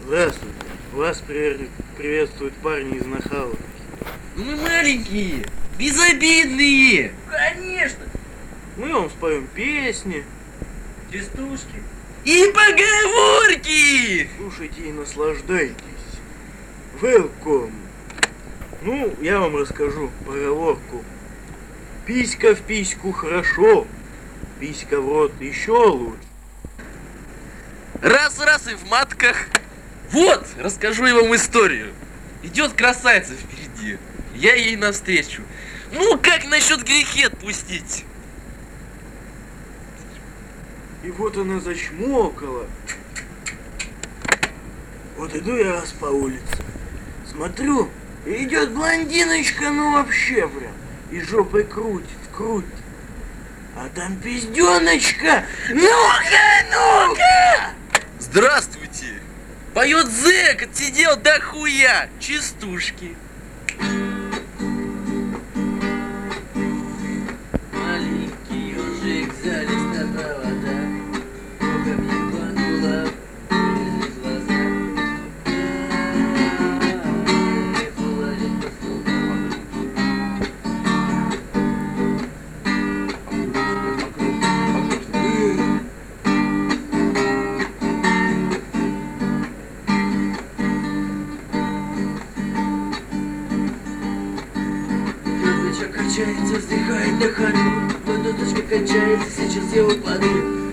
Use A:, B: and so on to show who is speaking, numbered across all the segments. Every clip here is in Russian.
A: Здравствуйте. Вас приветствуют парни из Нахаловки.
B: Мы маленькие, безобидные. Конечно.
A: Мы вам споем песни.
B: Частушки. И поговорки.
A: Слушайте и наслаждайтесь. Welcome. Ну, я вам расскажу поговорку. Писька в письку хорошо, писька в рот еще лучше.
B: Раз и в матках. Вот, расскажу я вам историю. Идет красавица впереди, я ей навстречу. Ну, как насчет грехи отпустить?
A: И вот она зачмокала. Вот иду я раз по улице, смотрю, идет блондиночка, ну вообще прям, и жопой крутит. А там пизденочка, ну-ка!
B: Здравствуйте! Поет зэк, отсидел до хуя, частушки. Маленький ежик залез на провода, ко мне планула из глаза. Качается, вздыхает на ходу, водоточка кончается, сейчас я упаду.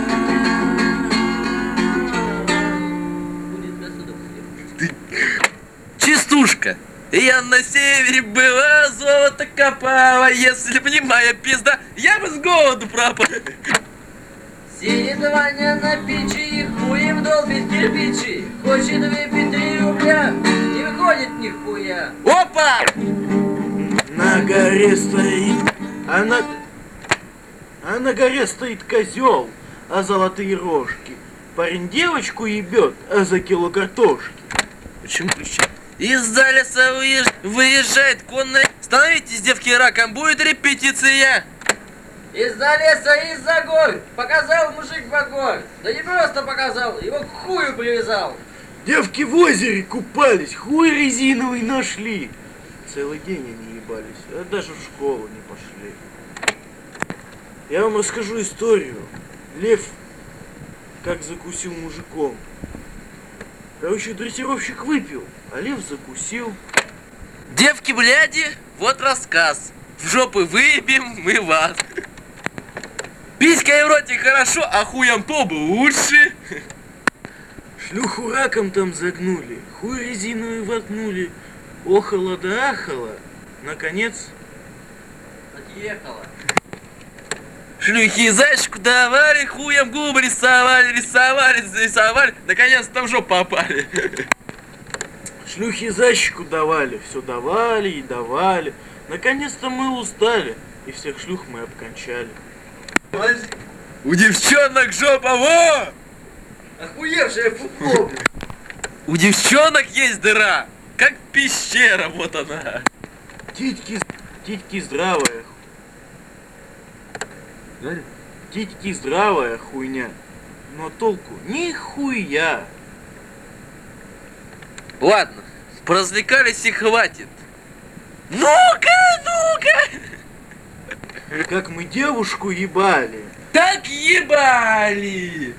B: Частушка! Я на севере была, золото копала, если б не моя пизда, я бы с голоду пропал. Сидит Ваня на печи, хуем долбит кирпичи, хочет выпить 3 рубля, не выходит нихуя. Опа!
A: На горе стоит, а на горе стоит козел, а золотые рожки. Парень девочку ебет, а за кило картошки.
B: Почему кричат? Из-за леса выезжает конная. Становитесь, девки, раком, будет репетиция. Из-за леса, из-за гор показал мужик багор. Да не просто показал, его к хую привязал.
A: Девки в озере купались, хуй резиновый нашли. Целый день они ебались, а даже в школу не пошли. Я вам расскажу историю. Лев как закусил мужиком. Короче, дрессировщик выпил, а лев закусил. Девки, бляди, вот рассказ. В жопы выебем мы вас. Писька в роте хорошо, а хуям побы лучше. Шлюху раком там загнули, хуй резиновый воткнули. Охала да ахала, наконец отъехала. Шлюхи зайчику давали, хуем губы рисовали, наконец там в жопу попали. Шлюхи зайчику давали, все давали и давали. Наконец-то мы устали, и всех шлюх мы обкончали. У девчонок жопа, во! Охуевшая фуфло. У девчонок есть дыра. Как пещера, вот она. Титьки здравая. Титьки здравая хуйня. Но толку нихуя. Ладно, поразвлекались и хватит. Ну-ка! Как мы девушку ебали. Так ебали!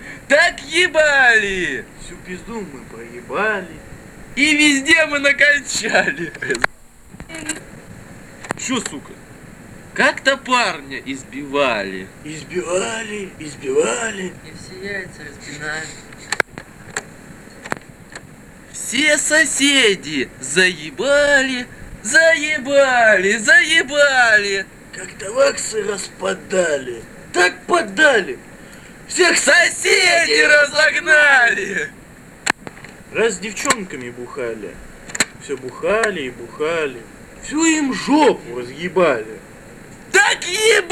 A: Всю пизду мы проебали. И везде мы накончали. Чё, сука? Как-то парня избивали. Избивали. И все яйца распинали. Все соседи заебали. Как-то ваксы распадали. Так подали. Всех соседей разогнали. Раз с девчонками бухали, все бухали и бухали, всю им жопу разъебали. Так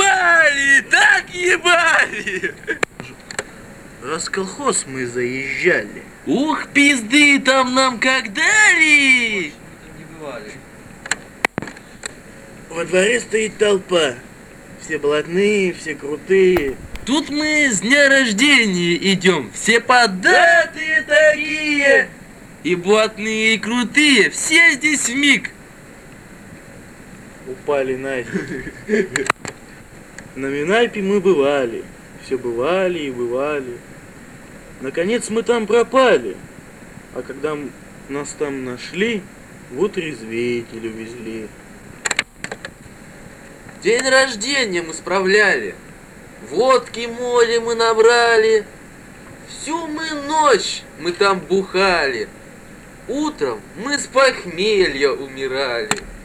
A: ебали! Раз в колхоз мы заезжали. Ух, пизды там нам как дали! Во дворе стоит толпа, все блатные, все крутые. Тут мы с дня рождения идем, все поддатые такие.
B: И блатные, и крутые, все здесь вмиг.
A: Упали на землю. На Минайпе мы бывали. Все бывали и бывали. Наконец мы там пропали. А когда нас там нашли, вот отрезвитель увезли.
B: День рождения мы справляли. Водки море мы набрали. Всю мы ночь мы там бухали. Утром мы с похмелья умирали.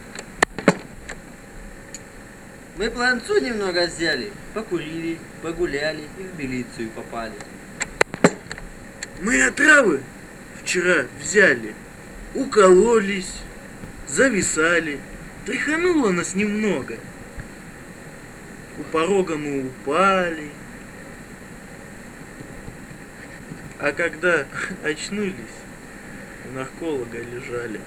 C: Мы планцу немного взяли, покурили, погуляли и в милицию попали.
A: Мы отравы вчера взяли, укололись, зависали, тряхануло нас немного. У порога мы упали. А когда очнулись, у нарколога лежали.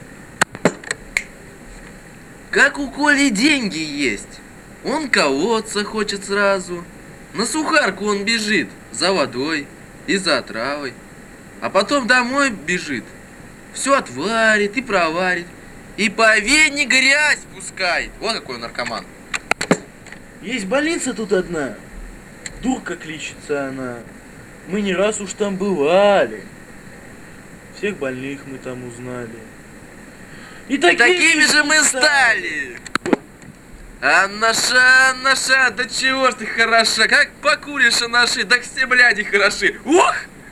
B: Как у Коли деньги есть. Он колоться хочет сразу. На сухарку он бежит за водой и за отравой. А потом домой бежит. Все отварит и проварит. И по вене грязь пускает. Вот какой он наркоман.
A: Есть больница тут одна, Дурка кличется она. Мы не раз уж там бывали. Всех больных мы там узнали. И
B: Такими же мы стали. Наша, да чего ж ты хороша, как покуришь, наши, да все бляди хороши. Ох!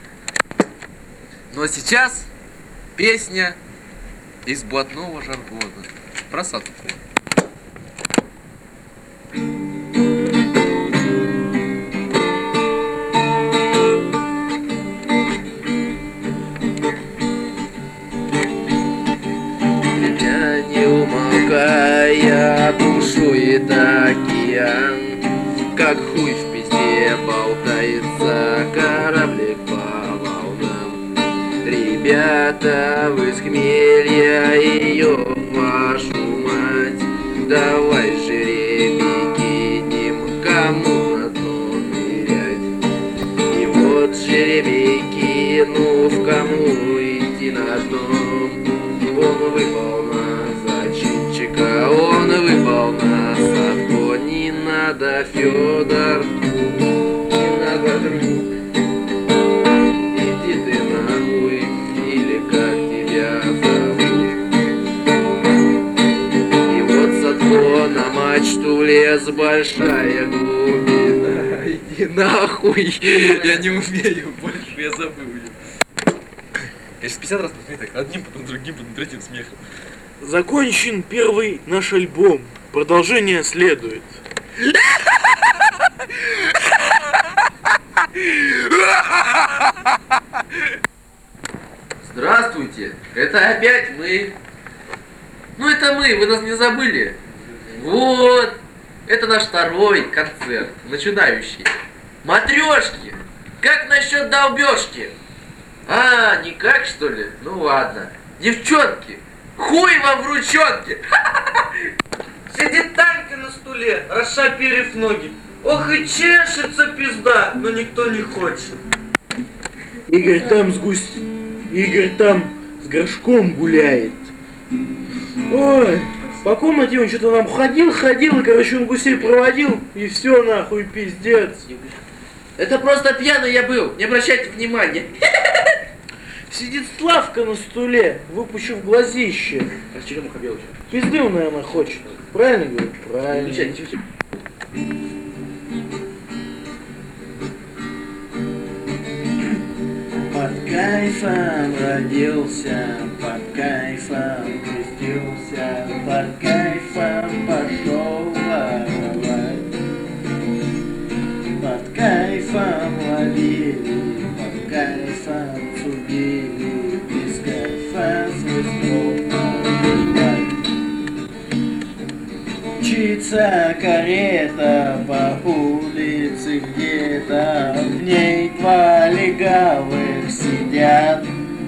B: Но сейчас песня из блатного жаргона про садку. Не умолкая, бушует океан, как хуй в пизде болтается кораблик по волнам. Ребята, вы с хмелья ее, вашу мать, давай жеребий кинем, кому на дно нырять. И вот жеребий кинув, кому идти на дно, он выпал на зачинчика, он выпал на Садко. Не надо, Федор, не надо, друг, иди ты нахуй, или как тебя зовут. И вот Садко на мачту лез, большая глубина. Иди нахуй, я не умею больше, я забыл ее. Я сейчас 50 раз повторю так, одним, потом другим, потом третьим смехом.
A: Закончен первый наш альбом. Продолжение следует.
B: Здравствуйте, это опять мы. Ну это мы, вы нас не забыли. Вот, это наш второй концерт, начинающий. Матрешки, как насчет долбежки? А, никак что ли? Ну ладно. Девчонки, хуй вам в ручонки!
A: Сидит Танька на стуле, расшапирив ноги. Ох и чешется пизда, но никто не хочет. Игорь там с горшком гуляет. Ой, по комнате он что-то там ходил, и, короче, он гусей проводил, и все нахуй, пиздец.
B: Это просто пьяный я был, не обращайте внимания.
A: Сидит Славка на стуле, выпучив глазище. Пизды он, наверное, хочет. Правильно говорю? Правильно. Под кайфом родился, под кайфом крестился, под кайфом пошел воровать. Под кайфом ловили, под кайфом судили, без кайфа свой побеждать. Мчится карета по улице где-то, в ней два легавых сидят.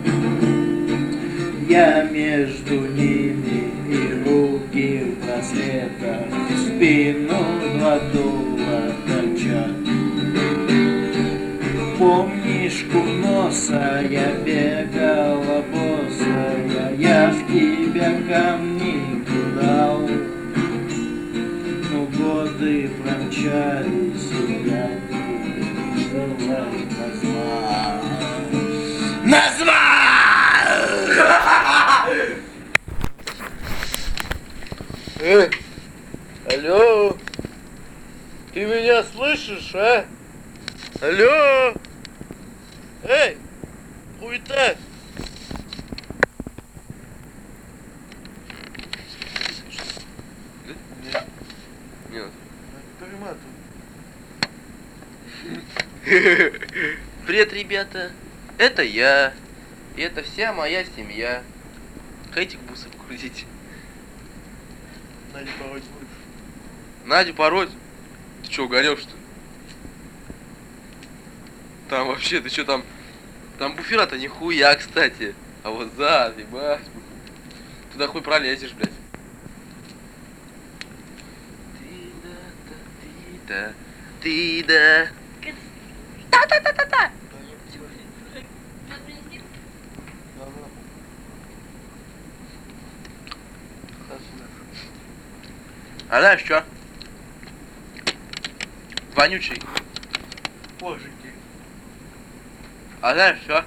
A: Я между ними и руки в браслетах, в спину два дула торчат. Помнишь, носа я бегала босса
C: тебя камни кидал, но годы промчались, и я называй
A: Алло, ты меня слышишь, а? Алло, эй, хуета.
B: Нет.
A: Перематывай.
B: Привет, ребята. Это я. И это вся моя семья. Хотите бусы покрутить?
A: Надо пороть будешь.
B: Надю пороть? Ты чё, угорел, что ли? Там вообще, ты чё там? Там буфера-то нихуя, кстати. А вот за, ебать. Туда хуй пролезешь, блядь. Ты-да, ты-да. Та-та-та-та-та. А знаешь что? Вонючий.
A: Позже.
B: А знаешь что?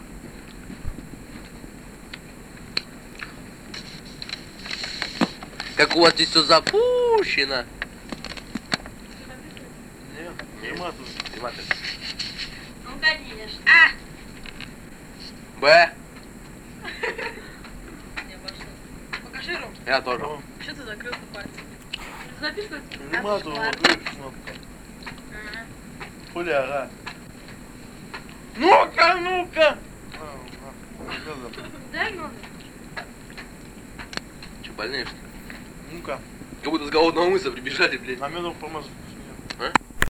B: Как у вас здесь все запущено.
A: Нет, перематывай.
B: Перематывай.
D: Ну, конечно. А!
B: Б.
D: Не пошло. Покажи, Ром.
B: Я тоже.
D: Что ты закрылся пальцем? Записывать?
A: Перематывай, вот видишь кнопка. Хуляра. Ну-ка, ну-ка.
D: Дай номер.
B: Че, больные что ли?
A: Ну-ка,
B: Как будто с голодного мыса прибежали, блядь.
A: на минуту помазать.
B: А?